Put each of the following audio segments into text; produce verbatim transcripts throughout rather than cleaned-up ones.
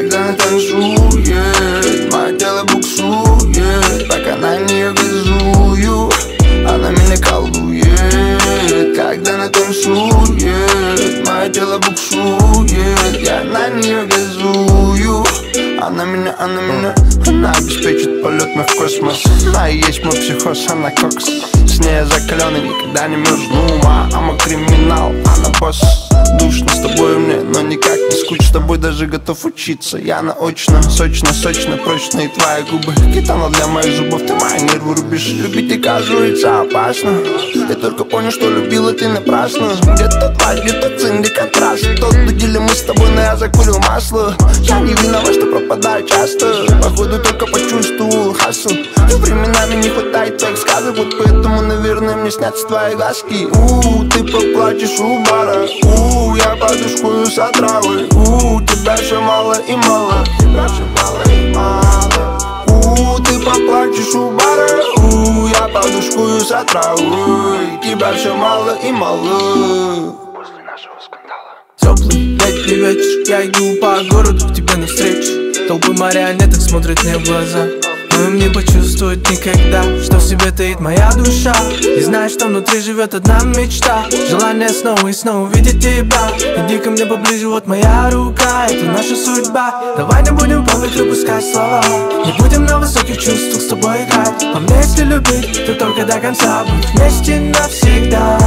когда она танцует, мое тело буксует, пока на нее газую, она меня колдует. Когда она танцует, мое тело буксует, я на нее газую, она меня, она меня, она обеспечит полет мой в космос. Она и есть мой психоз, она кокс. С ней я закаленный, никогда не мерзну. Мама криминал, она босс. Душно с тобой мне, но никак не скучно. С тобой даже готов учиться. Я наочно, сочно, сочно, прочно. И твои губы гитана для моих зубов. Ты мои нервы рубишь. Любить оказывается опасно. Я только понял, что любила ты напрасно. Где-то два, где-то цин, где контраст. Тот дудили мы с тобой, но я закурил масло. Я не виноват, что пропадаю часто. Походу только почувствовал хасл. И временами не хватает твоих сказок. Вот поэтому, наверное, мне снятся твои глазки. У, ты поплачешь у бара. У, я подушкую с отравой. У, тебя все мало и мало. Тебя все мало и мало. У, ты поплачешь у бара. У, я подушкую с отравой. Тебя все мало и мало. После нашего скандала. Теплый летний вечер, я иду по городу к тебе навстречу. Толпы марионеток смотрят мне в глаза, но им не почувствовать никогда, что в себе таит моя душа. И знаешь, что внутри живет одна мечта. Желание снова и снова увидеть тебя. Иди ко мне поближе, вот моя рука. Это наша судьба. Давай не будем повод выпускать слова. Не будем на высоких чувствах с тобой играть. А мне если любить, то только до конца. Быть вместе навсегда.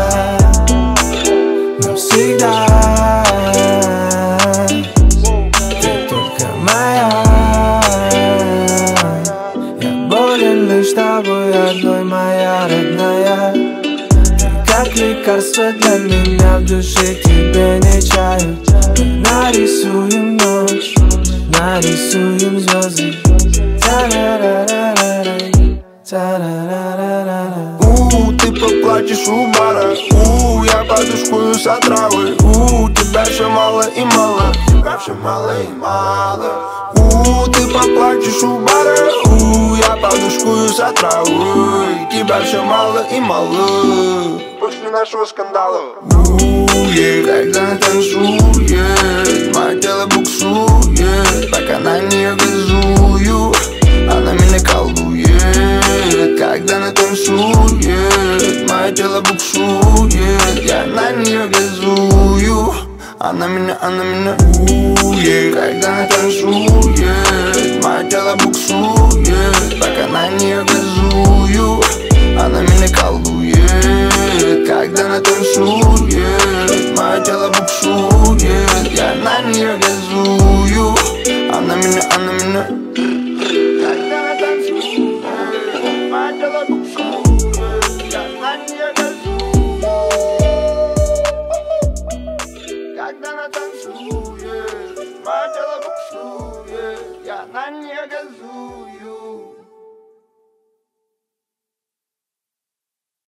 Навсегда. Ты только моя. Лишь тобой одной, моя родная. Ты как лекарство для меня, в душе тебе не чаю. Мы нарисуем ночь, нарисуем звезды. У, ты поплачешь у бара. У, я подушкую с отравой. У, тебя все мало и мало. Тебя все мало и мало. У, ты поплачешь у бара. У, я подушкую с отравой. Тебя все мало и мало. После нашего скандала. У, когда она танцует, мое тело буксует, пока на нее газую, она меня колдует. Когда она танцует, мое тело буксует, я на нее газую, она меня, она меня. У, когда она танцует, мое тело буксует, пока на нее газую, она меня колдует. Когда она танцует, мое тело буксует, я на нее газую, она меня, она меня. Когда она танцует, мое тело буксует, я на нее газую. Когда она танцует, мое тело буксует, я на нее газую.